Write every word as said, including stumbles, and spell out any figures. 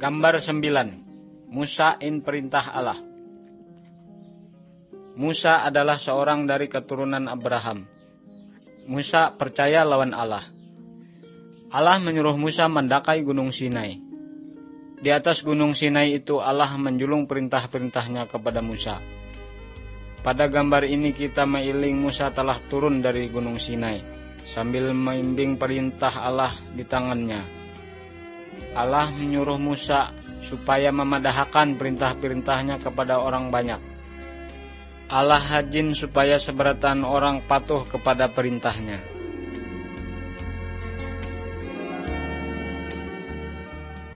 Gambar sembilan. Musa in perintah Allah. Musa adalah seorang dari keturunan Abraham. Musa percaya lawan Allah. Allah menyuruh Musa mendakai gunung Sinai. Di atas gunung Sinai itu Allah menjulung perintah-perintahnya kepada Musa. Pada gambar ini kita meiling Musa telah turun dari gunung Sinai sambil membimbing perintah Allah di tangannya. Allah menyuruh Musa supaya memadahkan perintah-perintahnya kepada orang banyak. Allah hajin supaya seberatan orang patuh kepada perintahnya.